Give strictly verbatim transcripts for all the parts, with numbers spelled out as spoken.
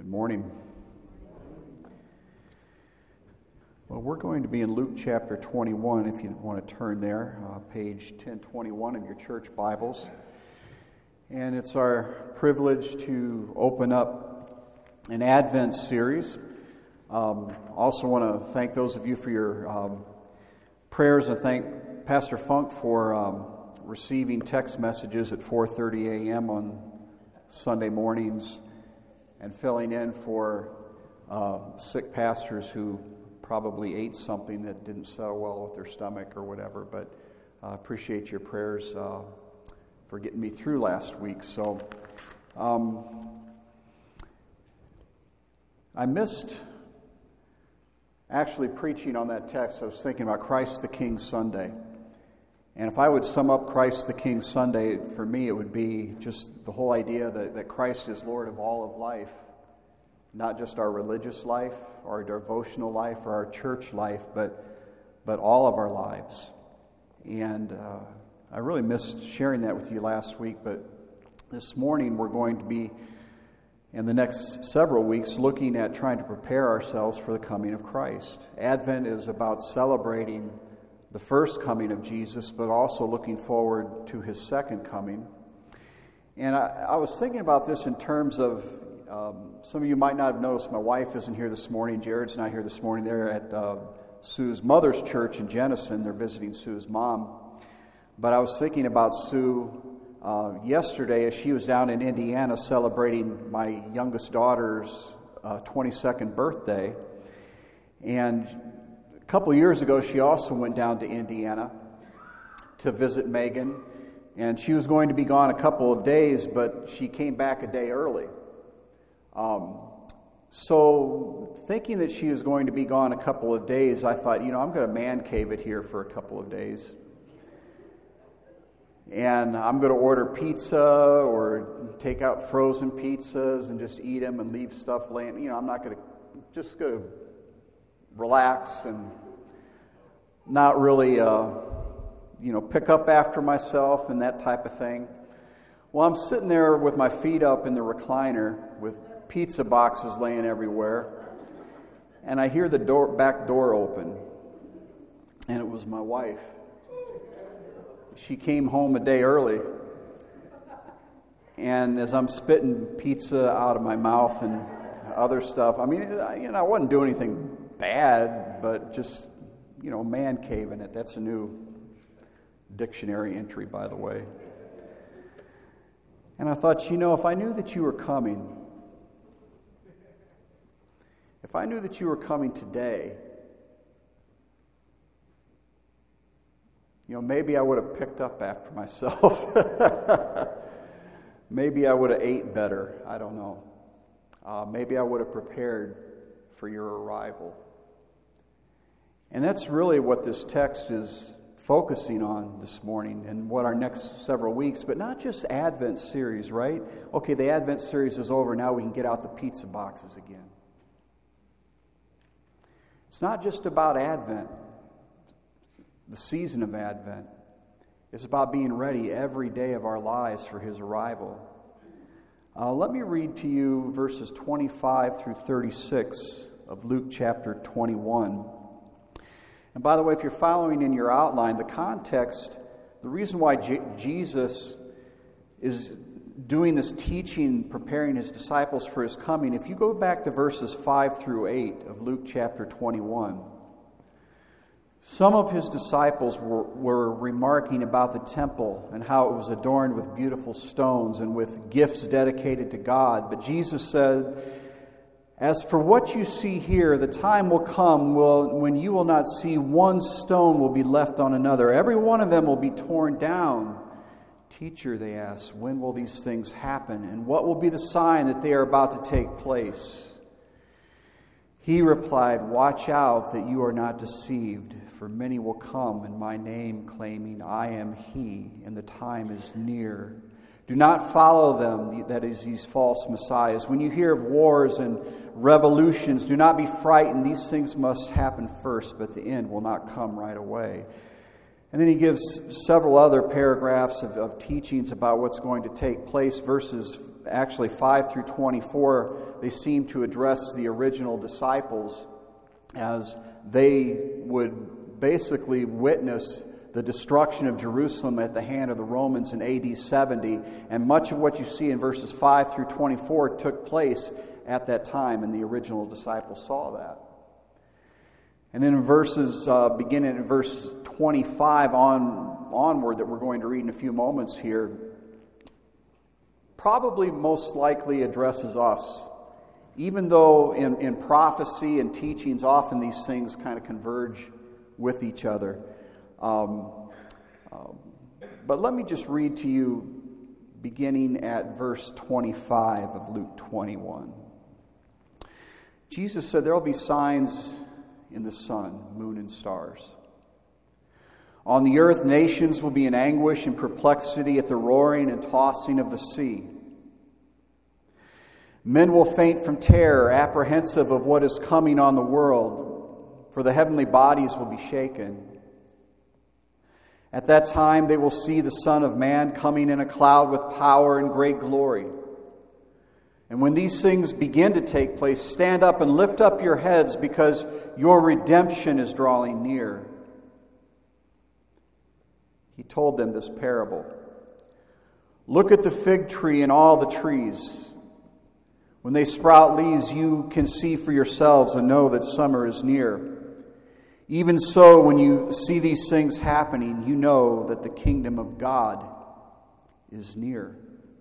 Morning. Well, we're going to be in Luke chapter twenty-one, if you want to turn there, uh, page ten twenty-one of your church Bibles. And it's our privilege to open up an Advent series. Um, also want to thank those of you for your um, prayers, and thank Pastor Funk for um, receiving text messages at four thirty a.m. on Sunday mornings and filling in for uh, sick pastors who probably ate something that didn't settle well with their stomach or whatever. But I uh, appreciate your prayers uh, for getting me through last week. So um, I missed actually preaching on that text. I was thinking about Christ the King Sunday. And if I would sum up Christ the King Sunday, for me it would be just the whole idea that, that Christ is Lord of all of life, not just our religious life, our devotional life, or our church life, but but all of our lives. And uh, I really missed sharing that with you last week, but this morning we're going to be, in the next several weeks, looking at trying to prepare ourselves for the coming of Christ. Advent is about celebrating the first coming of Jesus, but also looking forward to his second coming. And I, I was thinking about this in terms of, um, some of you might not have noticed, my wife isn't here this morning, Jared's not here this morning. They're at uh, Sue's mother's church in Jenison. They're visiting Sue's mom. But I was thinking about Sue uh, yesterday as she was down in Indiana celebrating my youngest daughter's uh, twenty-second birthday. And a couple years ago, she also went down to Indiana to visit Megan, and she was going to be gone a couple of days, but she came back a day early. Um, so thinking that she was going to be gone a couple of days, I thought, you know, I'm going to man cave it here for a couple of days. And I'm going to order pizza or take out frozen pizzas and just eat them and leave stuff laying. You know, I'm not going to, just going to relax and not really, uh, you know, pick up after myself and that type of thing. Well, I'm sitting there with my feet up in the recliner with pizza boxes laying everywhere, and I hear the door, back door open, and it was my wife. She came home a day early, and as I'm spitting pizza out of my mouth and other stuff, I mean, you know, I wasn't doing anything bad, but just, you know, man caving it. That's a new dictionary entry, by the way. And I thought, you know, if I knew that you were coming, if I knew that you were coming today, you know, maybe I would have picked up after myself. Maybe I would have ate better. I don't know. Uh, maybe I would have prepared for your arrival. And that's really what this text is focusing on this morning and what our next several weeks, but not just Advent series, right? Okay, the Advent series is over. Now we can get out the pizza boxes again. It's not just about Advent, the season of Advent. It's about being ready every day of our lives for his arrival. Uh, let me read to you verses twenty-five through thirty-six of Luke chapter twenty-one. And by the way, if you're following in your outline, the context, the reason why J- Jesus is doing this teaching, preparing his disciples for his coming, if you go back to verses five through eight of Luke chapter twenty-one, some of his disciples were, were remarking about the temple and how it was adorned with beautiful stones and with gifts dedicated to God. But Jesus said, "As for what you see here, the time will come will, when you will not see one stone will be left on another. Every one of them will be torn down." "Teacher," they asked, "when will these things happen? And what will be the sign that they are about to take place?" He replied, "Watch out that you are not deceived, for many will come in my name, claiming, 'I am he,' and the time is near. Do not follow them," that is, these false messiahs. "When you hear of wars and revolutions, do not be frightened. These things must happen first, but the end will not come right away." And then he gives several other paragraphs of, of teachings about what's going to take place. Verses actually five through twenty-four they seem to address the original disciples as they would basically witness the destruction of Jerusalem at the hand of the Romans in A D seventy, and much of what you see in verses five through twenty-four took place at that time, and the original disciples saw that. And then in verses, uh, beginning in verse twenty-five on onward, that we're going to read in a few moments here, probably most likely addresses us. Even though in, in prophecy and teachings, often these things kind of converge with each other. Um, um, but let me just read to you beginning at verse twenty-five of Luke twenty-one. Jesus said, "There will be signs in the sun, moon, and stars. On the earth, nations will be in anguish and perplexity at the roaring and tossing of the sea. Men will faint from terror, apprehensive of what is coming on the world, for the heavenly bodies will be shaken. At that time they will see the Son of Man coming in a cloud with power and great glory. And when these things begin to take place, stand up and lift up your heads, because your redemption is drawing near." He told them this parable. "Look at the fig tree and all the trees. When they sprout leaves, you can see for yourselves and know that summer is near. Even so, when you see these things happening, you know that the kingdom of God is near.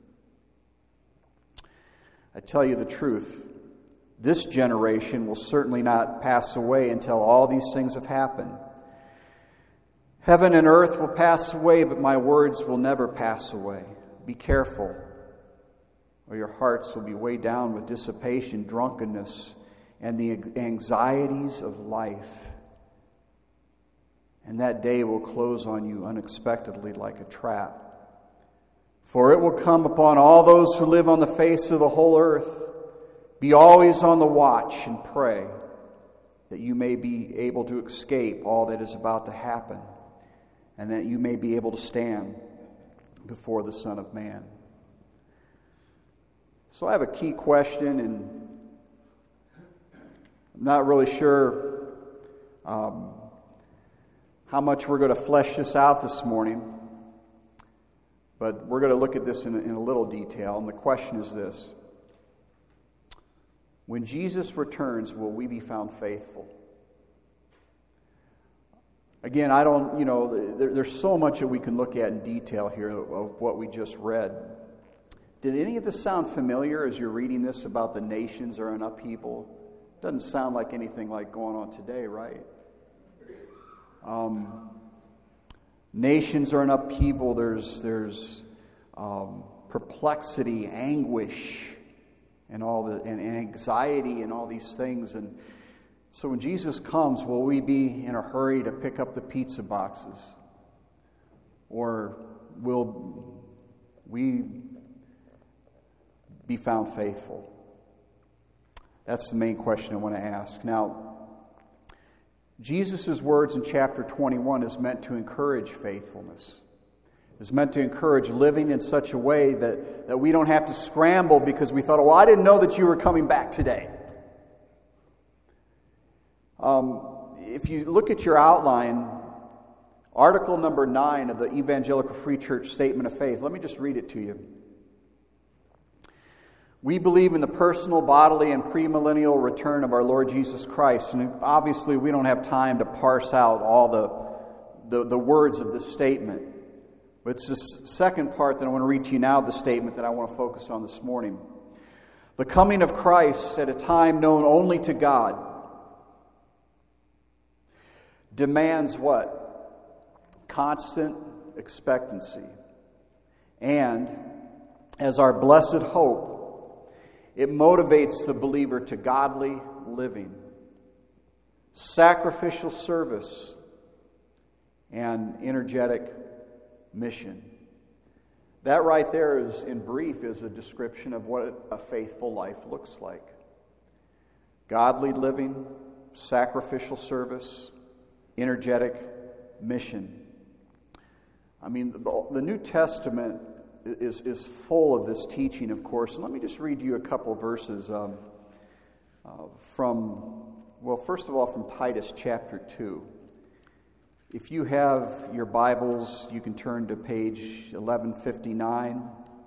I tell you the truth, this generation will certainly not pass away until all these things have happened. Heaven and earth will pass away, but my words will never pass away. Be careful, or your hearts will be weighed down with dissipation, drunkenness, and the anxieties of life. And that day will close on you unexpectedly like a trap. For it will come upon all those who live on the face of the whole earth. Be always on the watch and pray, that you may be able to escape all that is about to happen, and that you may be able to stand before the Son of Man." So I have a key question, and I'm not really sure um, how much we're going to flesh this out this morning. But we're going to look at this in a, in a little detail, and the question is this. When Jesus returns, will we be found faithful? Again, I don't, you know, there, there's so much that we can look at in detail here of what we just read. Did any of this sound familiar as you're reading this about the nations are in upheaval? Doesn't sound like anything like going on today, right? Um... Nations are in upheaval. There's there's um, perplexity, anguish, and all the and anxiety, and all these things. And so, when Jesus comes, will we be in a hurry to pick up the pizza boxes, or will we be found faithful? That's the main question I want to ask. Now, Jesus' words in chapter twenty-one is meant to encourage faithfulness. It's meant to encourage living in such a way that, that we don't have to scramble because we thought, oh, I didn't know that you were coming back today. Um, if you look at your outline, article number nine of the Evangelical Free Church Statement of Faith, let me just read it to you. We believe in the personal, bodily, and premillennial return of our Lord Jesus Christ. And obviously we don't have time to parse out all the, the, the words of this statement. But it's this second part that I want to read to you now, the statement that I want to focus on this morning. The coming of Christ at a time known only to God demands what? Constant expectancy. And as our blessed hope, it motivates the believer to godly living, sacrificial service, and energetic mission. That right there is, in brief, is a description of what a faithful life looks like. Godly living, sacrificial service, energetic mission. I mean, the, the New Testament is, is full of this teaching, of course. And let me just read you a couple of verses. Um, uh, from, well, first of all, from Titus chapter two. If you have your Bibles, you can turn to page eleven fifty-nine.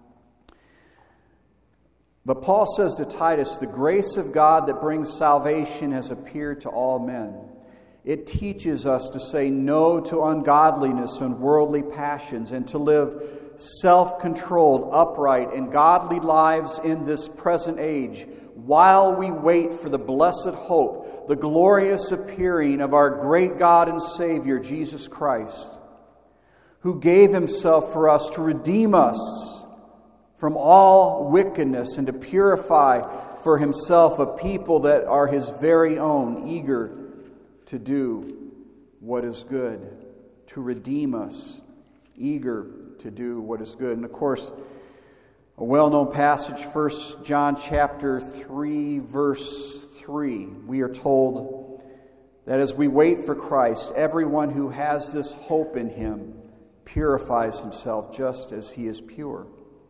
But Paul says to Titus, "The grace of God that brings salvation has appeared to all men. It teaches us to say no to ungodliness and worldly passions and to live self-controlled, upright, and godly lives in this present age, while we wait for the blessed hope, the glorious appearing of our great God and Savior, Jesus Christ, who gave Himself for us to redeem us from all wickedness and to purify for Himself a people that are His very own, eager to do what is good, to redeem us, eager to do what is good." And of course, a well-known passage, First John chapter three, verse three, we are told that as we wait for Christ, everyone who has this hope in Him purifies himself just as He is pure.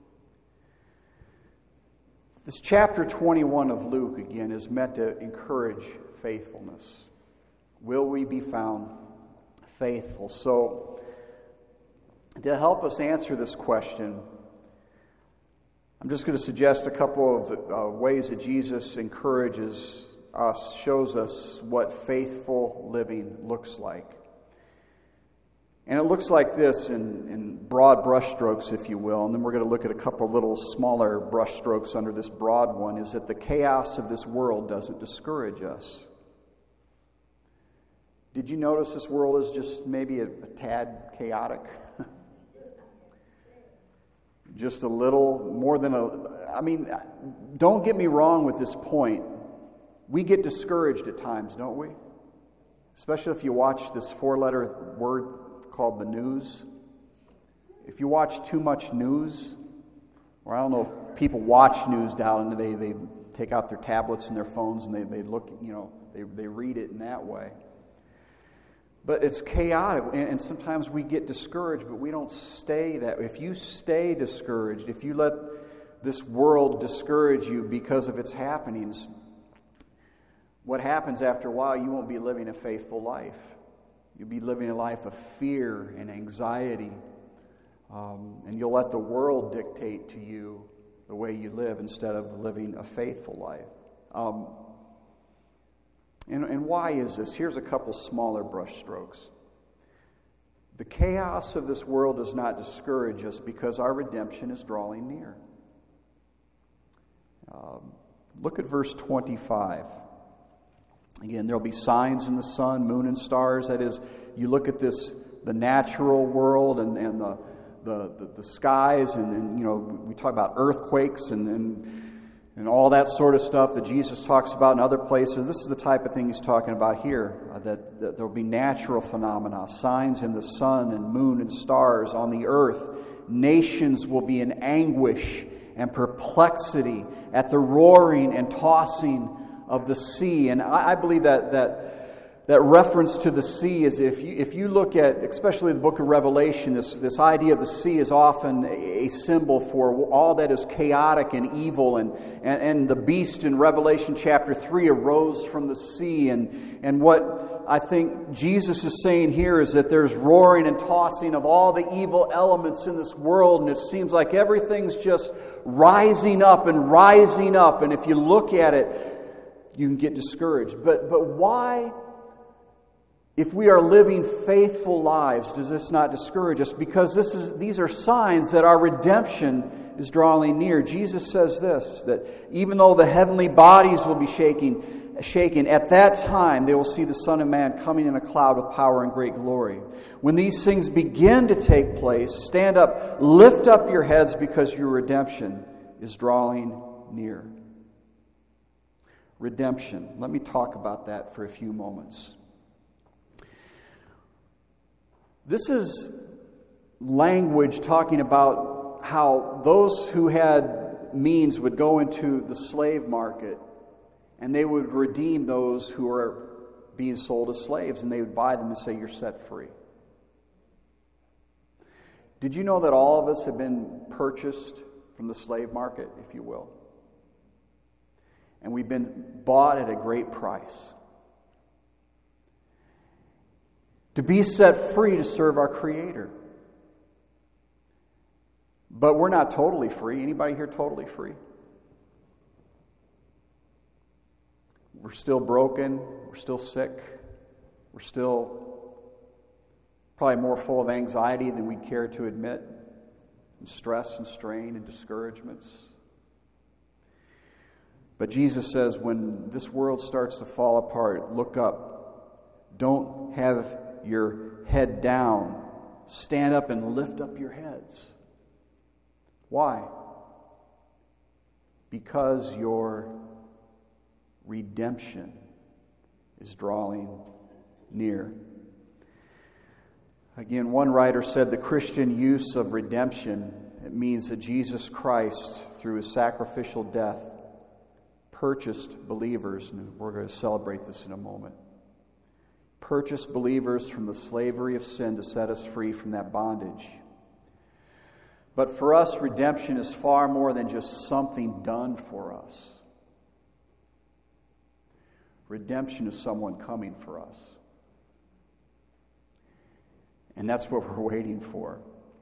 This chapter twenty-one of Luke, again, is meant to encourage faithfulness. Will we be found faithful? So, to help us answer this question, I'm just going to suggest a couple of uh, ways that Jesus encourages us, shows us what faithful living looks like. And it looks like this in, in broad brushstrokes, if you will, and then we're going to look at a couple little smaller brushstrokes under this broad one, is that the chaos of this world doesn't discourage us. Did you notice this world is just maybe a, a tad chaotic? Just a little more than a... I mean, don't get me wrong with this point. We get discouraged at times, don't we? Especially if you watch this four-letter word called the news. If you watch too much news, or I don't know if people watch news down and they, they take out their tablets and their phones and they, they look, you know, they, they read it in that way. But it's chaotic, and, and sometimes we get discouraged, but we don't stay that way. If you stay discouraged, if you let this world discourage you because of its happenings, what happens after a while, you won't be living a faithful life. You'll be living a life of fear and anxiety, um, and you'll let the world dictate to you the way you live instead of living a faithful life. Um, and, and why is this? Here's a couple smaller brushstrokes. The chaos of this world does not discourage us because our redemption is drawing near. Um, look at verse twenty-five. Again, there'll be signs in the sun, moon, and stars. That is, you look at this, the natural world and, and the, the, the, the skies, and, and, you know, we talk about earthquakes and, and and all that sort of stuff that Jesus talks about in other places. This is the type of thing He's talking about here, uh, that, that there'll be natural phenomena, signs in the sun and moon and stars on the earth. Nations will be in anguish and perplexity at the roaring and tossing of the sea. And I, I believe that that that reference to the sea is, if you if you look at, especially the book of Revelation, this, this idea of the sea is often a, a symbol for all that is chaotic and evil, and, and, and the beast in Revelation chapter three arose from the sea, and, and what I think Jesus is saying here is that there's roaring and tossing of all the evil elements in this world, and it seems like everything's just rising up and rising up, and if you look at it, you can get discouraged. But but why, if we are living faithful lives, does this not discourage us? Because this is these are signs that our redemption is drawing near. Jesus says this, that even though the heavenly bodies will be shaking, shaken, at that time they will see the Son of Man coming in a cloud with power and great glory. When these things begin to take place, stand up, lift up your heads, because your redemption is drawing near. Redemption. Let me talk about that for a few moments. This is language talking about how those who had means would go into the slave market and they would redeem those who are being sold as slaves, and they would buy them and say, "You're set free." Did you know that all of us have been purchased from the slave market, if you will? And we've been bought at a great price. To be set free to serve our Creator. But we're not totally free. Anybody here totally free? We're still broken. We're still sick. We're still probably more full of anxiety than we care to admit, and stress and strain and discouragements. But Jesus says, when this world starts to fall apart, look up. Don't have your head down. Stand up and lift up your heads. Why? Because your redemption is drawing near. Again, one writer said the Christian use of redemption, it means that Jesus Christ, through his sacrificial death, purchased believers, and we're going to celebrate this in a moment, purchased believers from the slavery of sin to set us free from that bondage. But for us, redemption is far more than just something done for us. Redemption is someone coming for us. And that's what we're waiting for.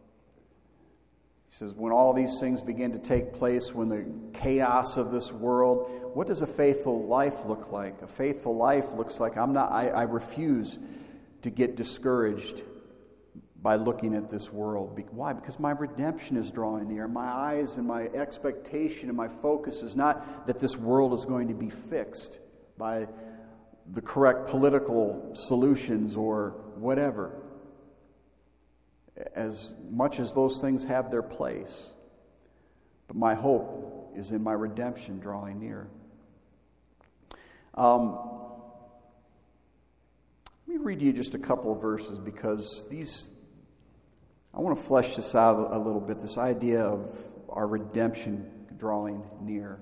He says, when all these things begin to take place, when the chaos of this world, what does a faithful life look like? A faithful life looks like I'm not, I, I refuse to get discouraged by looking at this world. Why? Because my redemption is drawing near. My eyes and my expectation and my focus is not that this world is going to be fixed by the correct political solutions or whatever. As much as those things have their place, but my hope is in my redemption drawing near. Um, let me read you just a couple of verses because these, I want to flesh this out a little bit, this idea of our redemption drawing near.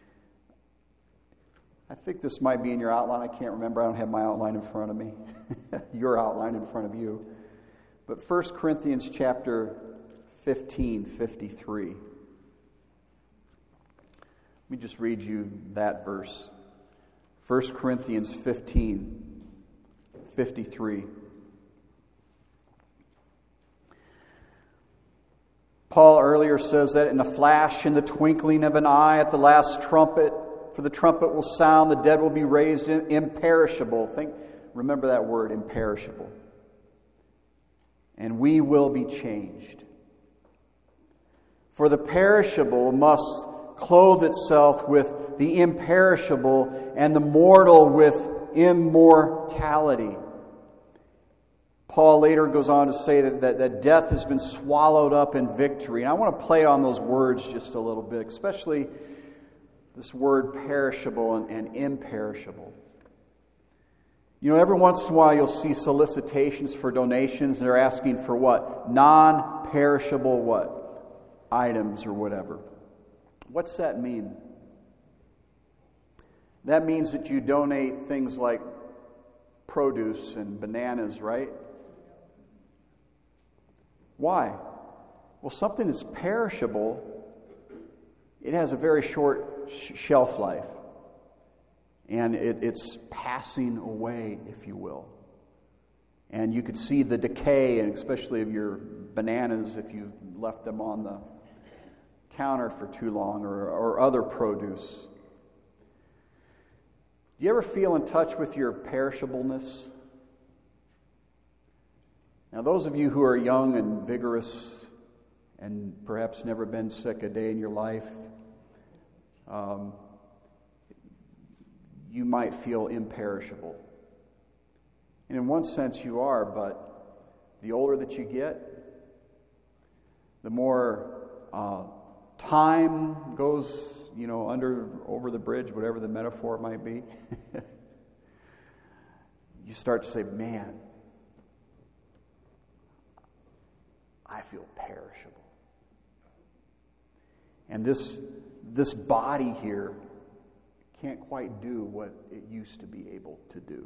I think this might be in your outline. I can't remember. I don't have my outline in front of me. Your outline in front of you. But First Corinthians chapter fifteen, fifty-three. Let me just read you that verse. First Corinthians fifteen, fifty-three. Paul earlier says that in a flash, in the twinkling of an eye, at the last trumpet, for the trumpet will sound, the dead will be raised imperishable. Think, remember that word, imperishable. And we will be changed. For the perishable must clothe itself with the imperishable, and the mortal with immortality. Paul later goes on to say that, that, that death has been swallowed up in victory. And I want to play on those words just a little bit, especially this word perishable and, and imperishable. You know, every once in a while you'll see solicitations for donations, and they're asking for what? Non-perishable what? Items or whatever. What's that mean? That means that you donate things like produce and bananas, right? Why? Well, something that's perishable, it has a very short sh- shelf life. And it, it's passing away, if you will. And you could see the decay, and especially of your bananas if you left them on the counter for too long, or, or other produce. Do you ever feel in touch with your perishableness? Now, those of you who are young and vigorous and perhaps never been sick a day in your life, um, you might feel imperishable. And in one sense you are, but the older that you get, the more uh, time goes, you know, under, over the bridge, whatever the metaphor might be. You start to say, man, I feel perishable. And this, this body here can't quite do what it used to be able to do.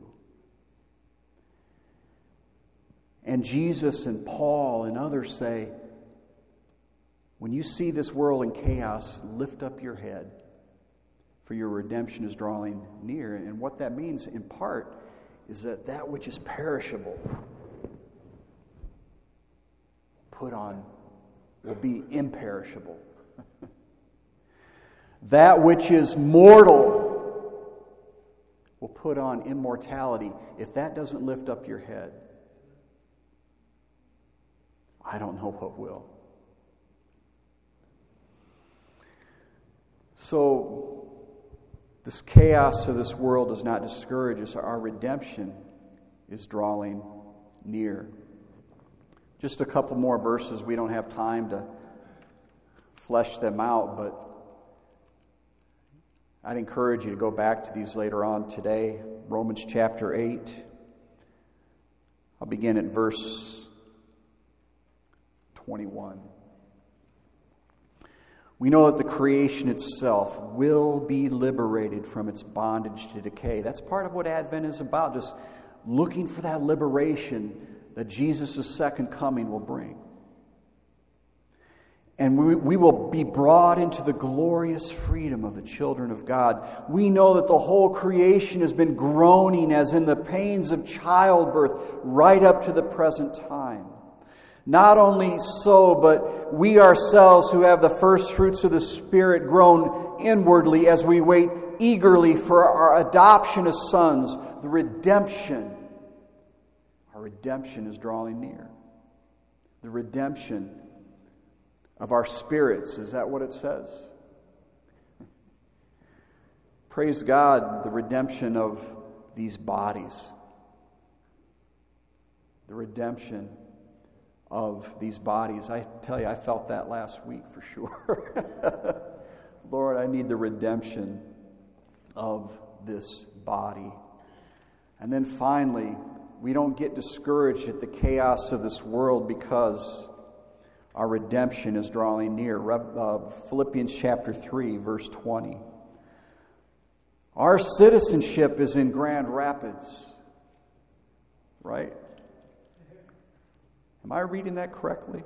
And Jesus and Paul and others say, when you see this world in chaos, lift up your head, for your redemption is drawing near. And what that means, in part, is that that which is perishable put on will be imperishable. That which is mortal will put on immortality. If that doesn't lift up your head, I don't know what will. So, this chaos of this world does not discourage us. Our redemption is drawing near. Just a couple more verses. We don't have time to flesh them out, but I'd encourage you to go back to these later on today. Romans chapter eight. I'll begin at verse twenty-one. We know that the creation itself will be liberated from its bondage to decay. That's part of what Advent is about, just looking for that liberation that Jesus' second coming will bring. And we, we will be brought into the glorious freedom of the children of God. We know that the whole creation has been groaning as in the pains of childbirth right up to the present time. Not only so, but we ourselves who have the first fruits of the Spirit groan inwardly as we wait eagerly for our adoption as sons, the redemption. Our redemption is drawing near. The redemption of our spirits. Is that what it says? Praise God, the redemption of these bodies. The redemption of these bodies. I tell you, I felt that last week for sure. Lord, I need the redemption of this body. And then finally, we don't get discouraged at the chaos of this world because our redemption is drawing near. Uh, Philippians chapter three, verse twenty. Our citizenship is in Grand Rapids. Right? Am I reading that correctly?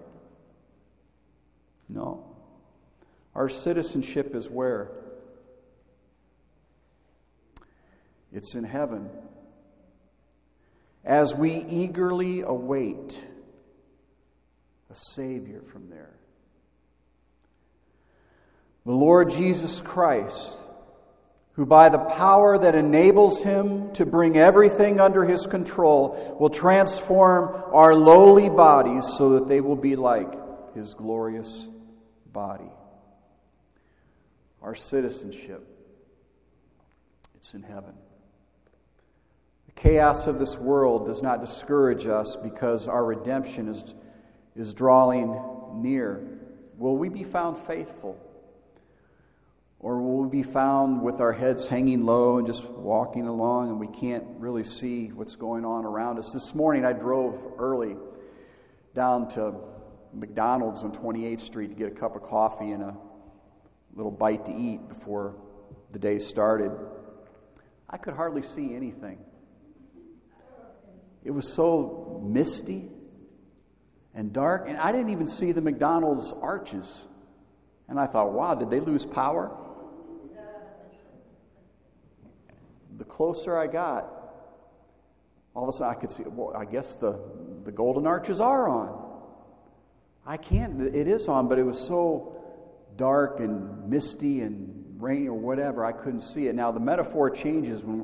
No. Our citizenship is where? It's in heaven. As we eagerly await a Savior from there. The Lord Jesus Christ, who by the power that enables Him to bring everything under His control, will transform our lowly bodies so that they will be like His glorious body. Our citizenship, it's in heaven. The chaos of this world does not discourage us because our redemption is is drawing near. Will we be found faithful? Or will we be found with our heads hanging low and just walking along and we can't really see what's going on around us? This morning I drove early down to McDonald's on twenty-eighth Street to get a cup of coffee and a little bite to eat before the day started. I could hardly see anything. It was so misty and dark, and I didn't even see the McDonald's arches. And I thought, wow, did they lose power? The closer I got, all of a sudden I could see, well, I guess the, the golden arches are on. I can't, it is on, but it was so dark and misty and rainy or whatever, I couldn't see it. Now the metaphor changes when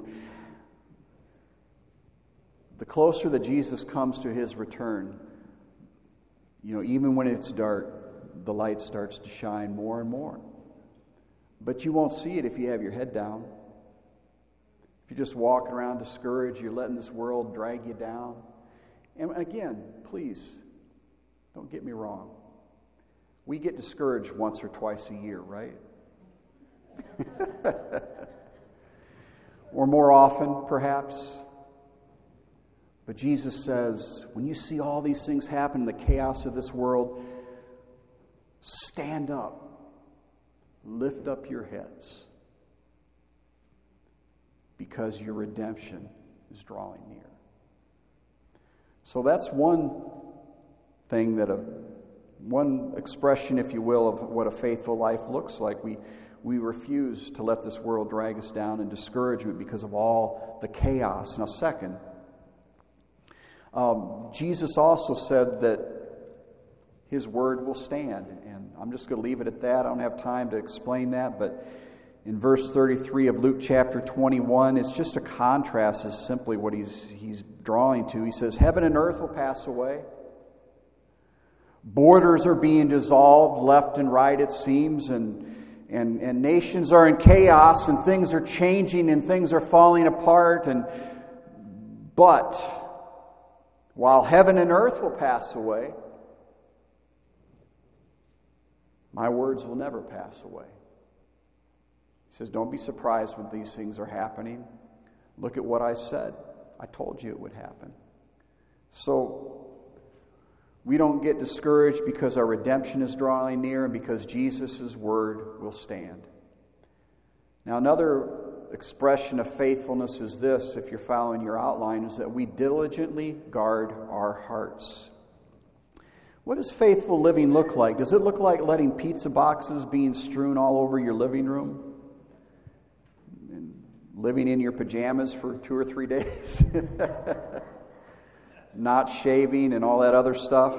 the closer that Jesus comes to His return. You know, even when it's dark, the light starts to shine more and more. But you won't see it if you have your head down. If you're just walking around discouraged, you're letting this world drag you down. And again, please, don't get me wrong. We get discouraged once or twice a year, right? Or more often, perhaps. But Jesus says, when you see all these things happen in the chaos of this world, stand up, lift up your heads, because your redemption is drawing near. So that's one thing that a one expression, if you will, of what a faithful life looks like. We we refuse to let this world drag us down in discouragement because of all the chaos. Now, second, um, Jesus also said that His word will stand. And I'm just going to leave it at that. I don't have time to explain that, but in verse thirty-three of Luke chapter twenty-one, it's just a contrast, is simply what he's he's drawing to. He says, heaven and earth will pass away. Borders are being dissolved left and right, it seems, and, and, and nations are in chaos, and things are changing, and things are falling apart. And but while heaven and earth will pass away, my words will never pass away. He says, don't be surprised when these things are happening. Look at what I said. I told you it would happen. So we don't get discouraged because our redemption is drawing near and because Jesus' word will stand. Now, another expression of faithfulness is this, if you're following your outline, is that we diligently guard our hearts. What does faithful living look like? Does it look like letting pizza boxes being strewn all over your living room? And living in your pajamas for two or three days? Not shaving and all that other stuff?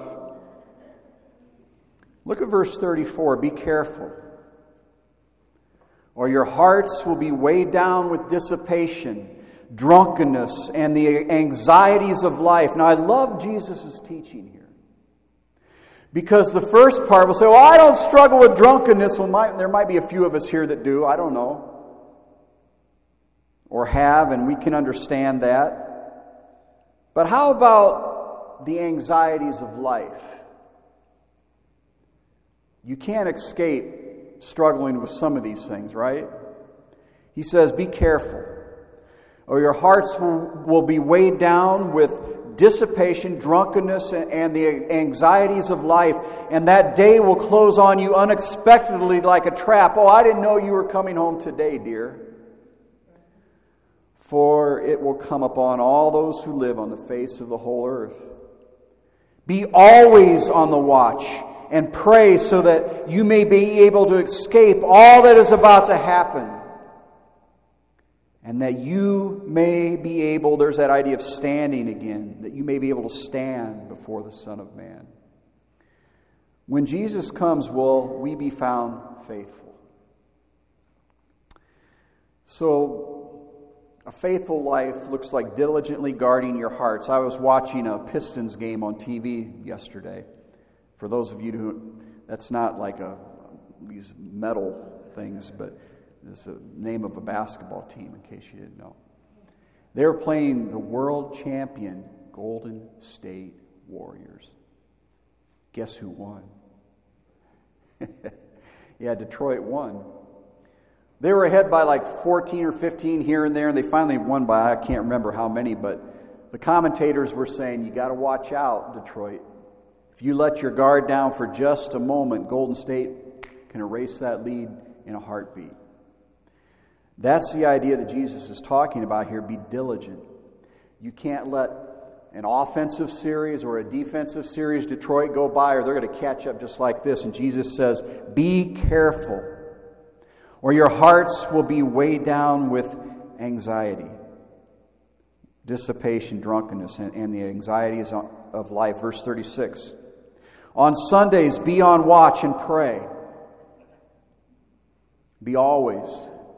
Look at verse thirty-four. Be careful, or your hearts will be weighed down with dissipation, drunkenness, and the anxieties of life. Now, I love Jesus' teaching here. Because the first part will say, well, I don't struggle with drunkenness. Well, might, there might be a few of us here that do. I don't know. Or have, and we can understand that. But how about the anxieties of life? You can't escape struggling with some of these things, right? He says, be careful, or your hearts will, will be weighed down with dissipation, drunkenness, and the anxieties of life, and that day will close on you unexpectedly like a trap. Oh, I didn't know you were coming home today, dear. For it will come upon all those who live on the face of the whole earth. Be always on the watch and pray so that you may be able to escape all that is about to happen. And that you may be able, there's that idea of standing again, that you may be able to stand before the Son of Man. When Jesus comes, will we be found faithful? So, a faithful life looks like diligently guarding your hearts. I was watching a Pistons game on T V yesterday. For those of you who, that's not like a these metal things, but it's the name of a basketball team, in case you didn't know. They were playing the world champion Golden State Warriors. Guess who won? Yeah, Detroit won. They were ahead by like fourteen or fifteen here and there, and they finally won by, I can't remember how many, but the commentators were saying, you got to watch out, Detroit. If you let your guard down for just a moment, Golden State can erase that lead in a heartbeat. That's the idea that Jesus is talking about here. Be diligent. You can't let an offensive series or a defensive series, Detroit, go by, or they're going to catch up just like this. And Jesus says, be careful, or your hearts will be weighed down with anxiety, dissipation, drunkenness, and, and the anxieties of life. Verse thirty-six. On Sundays, be on watch and pray. Be always.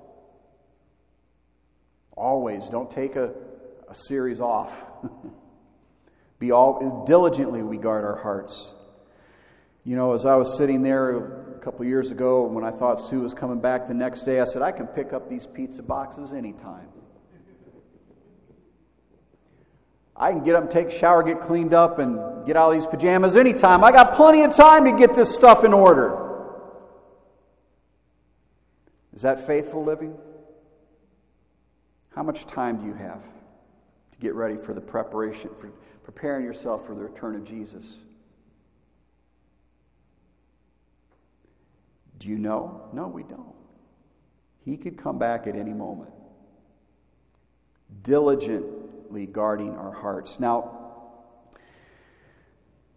Always. Don't take a, a series off. Be all diligently we guard our hearts. You know, as I was sitting there a couple years ago, when I thought Sue was coming back the next day, I said, I can pick up these pizza boxes anytime. I can get up and take a shower, get cleaned up, and get out of these pajamas anytime. I got plenty of time to get this stuff in order. Is that faithful living? How much time do you have to get ready for the preparation, for preparing yourself for the return of Jesus? Do you know? No, we don't. He could come back at any moment. Diligently guarding our hearts. Now,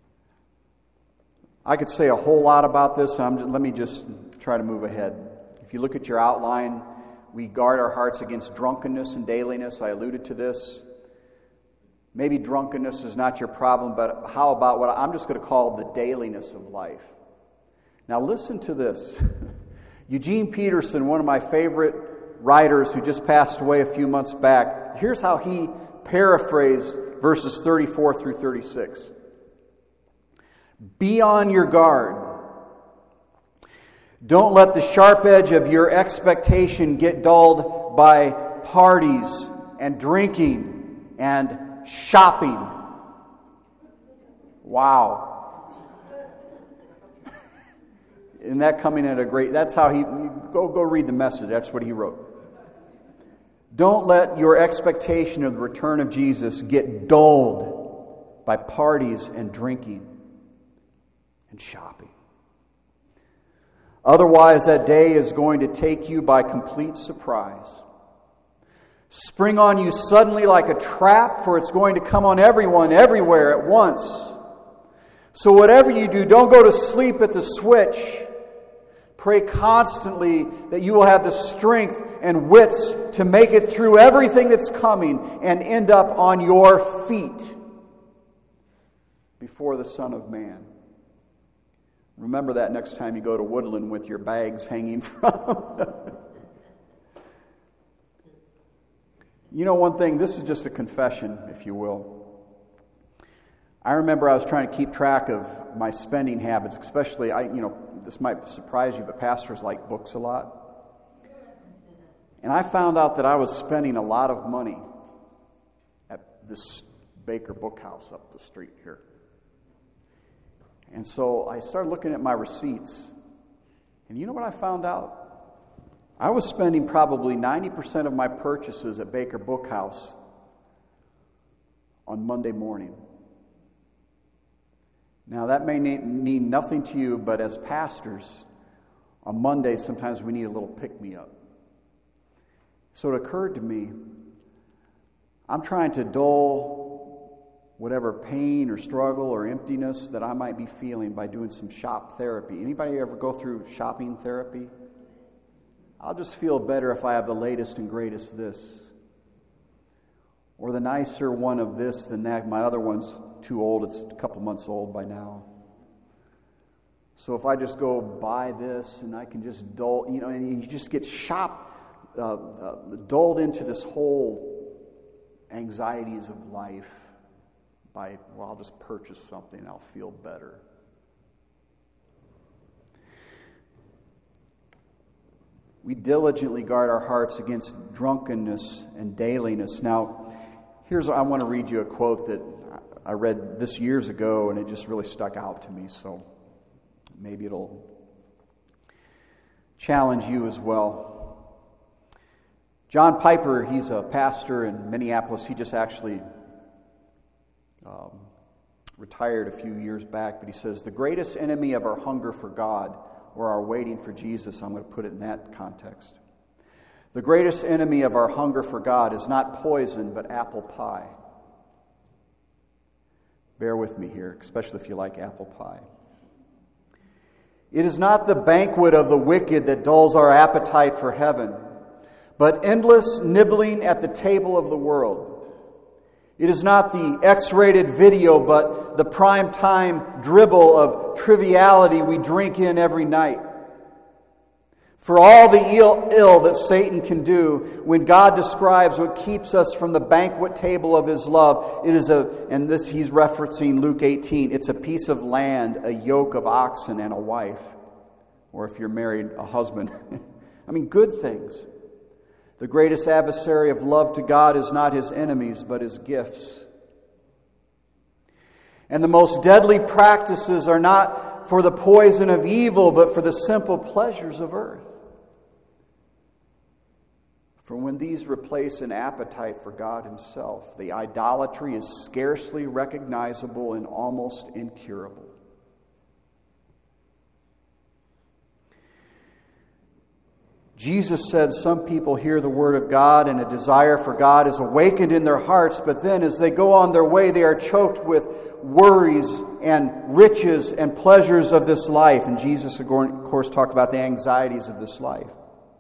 I could say a whole lot about this. I'm just, let me just try to move ahead. If If you look at your outline, we guard our hearts against drunkenness and dailiness. I alluded to this. Maybe drunkenness is not your problem, but how about what I'm just going to call the dailiness of life? Now listen to this. Eugene Peterson, one of my favorite writers who just passed away a few months back, here's how he paraphrased verses thirty-four through thirty-six. Be on your guard. Don't let the sharp edge of your expectation get dulled by parties and drinking and shopping. Wow. Isn't that coming at a great... That's how he... Go, go read the Message. That's what he wrote. Don't let your expectation of the return of Jesus get dulled by parties and drinking and shopping. Otherwise, that day is going to take you by complete surprise. Spring on you suddenly like a trap, for it's going to come on everyone, everywhere at once. So whatever you do, don't go to sleep at the switch. Pray constantly that you will have the strength and wits to make it through everything that's coming and end up on your feet before the Son of Man. Remember that next time you go to Woodland with your bags hanging from. You know one thing, this is just a confession, if you will. I remember I was trying to keep track of my spending habits, especially, I, you know, this might surprise you, but pastors like books a lot. And I found out that I was spending a lot of money at this Baker Book House up the street here. And so I started looking at my receipts. And you know what I found out? I was spending probably ninety percent of my purchases at Baker Book House on Monday morning. Now that may mean nothing to you, but as pastors, on Monday sometimes we need a little pick-me-up. So it occurred to me, I'm trying to dull whatever pain or struggle or emptiness that I might be feeling by doing some shop therapy. Anybody ever go through shopping therapy? I'll just feel better if I have the latest and greatest this. Or the nicer one of this than that. My other one's too old. It's a couple months old by now. So if I just go buy this and I can just dull, you know, and you just get shop, uh, uh, dulled into this whole anxieties of life. By, well, I'll just purchase something and I'll feel better. We diligently guard our hearts against drunkenness and dailiness. Now, here's, I want to read you a quote that I read this years ago and it just really stuck out to me, so maybe it'll challenge you as well. John Piper, he's a pastor in Minneapolis. He just actually Um, retired a few years back, but he says, the greatest enemy of our hunger for God or our waiting for Jesus, I'm going to put it in that context. The greatest enemy of our hunger for God is not poison, but apple pie. Bear with me here, especially if you like apple pie. It is not the banquet of the wicked that dulls our appetite for heaven, but endless nibbling at the table of the world. It is not the X-rated video, but the prime-time dribble of triviality we drink in every night. For all the ill, ill that Satan can do, when God describes what keeps us from the banquet table of His love, it is a, and this he's referencing Luke eighteen, it's a piece of land, a yoke of oxen, and a wife. Or if you're married, a husband. I mean, good things. The greatest adversary of love to God is not His enemies, but His gifts. And the most deadly practices are not for the poison of evil, but for the simple pleasures of earth. For when these replace an appetite for God Himself, the idolatry is scarcely recognizable and almost incurable. Jesus said some people hear the Word of God and a desire for God is awakened in their hearts, but then as they go on their way, they are choked with worries and riches and pleasures of this life. And Jesus, of course, talked about the anxieties of this life.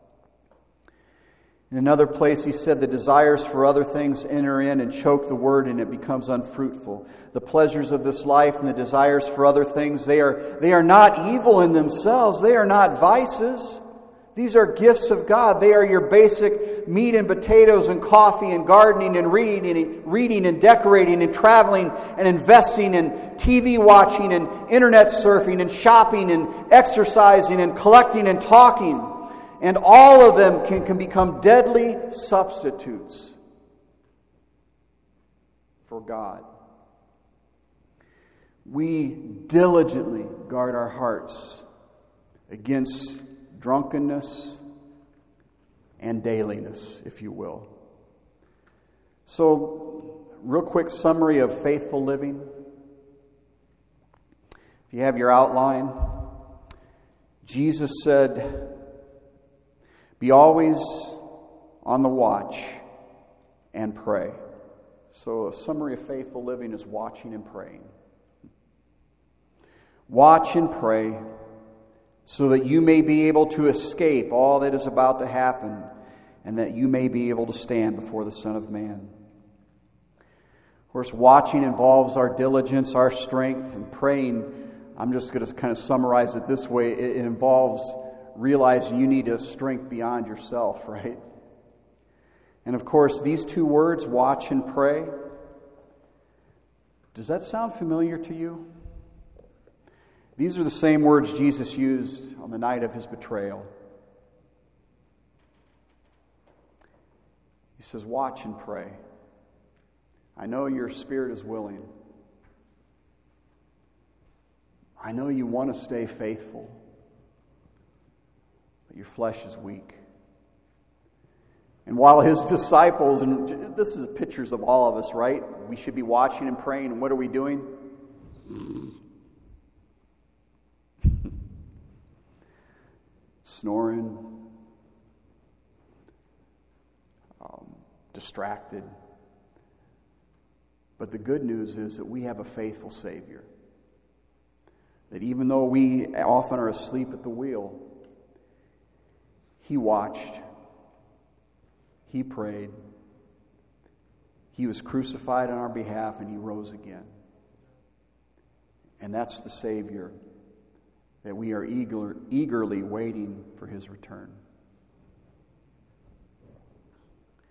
In another place, he said, the desires for other things enter in and choke the word, and it becomes unfruitful. The pleasures of this life and the desires for other things, they are, they are not evil in themselves. They are not vices. These are gifts of God. They are your basic meat and potatoes and coffee and gardening and reading and, reading and decorating and traveling and investing and T V watching and internet surfing and shopping and exercising and collecting and talking. And all of them can, can become deadly substitutes for God. We diligently guard our hearts against drunkenness and dailiness, if you will. So, real quick summary of faithful living. If you have your outline, Jesus said, be always on the watch and pray. So a summary of faithful living is watching and praying. Watch and pray so that you may be able to escape all that is about to happen and that you may be able to stand before the Son of Man. Of course, watching involves our diligence, our strength, and praying, I'm just going to kind of summarize it this way, it involves realizing you need a strength beyond yourself, right? And of course, these two words, watch and pray, does that sound familiar to you? These are the same words Jesus used on the night of his betrayal. He says, watch and pray. I know your spirit is willing. I know you want to stay faithful. Your flesh is weak. And while his disciples, and this is pictures of all of us, right? We should be watching and praying, and what are we doing? Snoring, um, distracted. But the good news is that we have a faithful Savior. That even though we often are asleep at the wheel, He watched, He prayed, He was crucified on our behalf, and He rose again. And that's the Savior that we are eager, eagerly waiting for His return.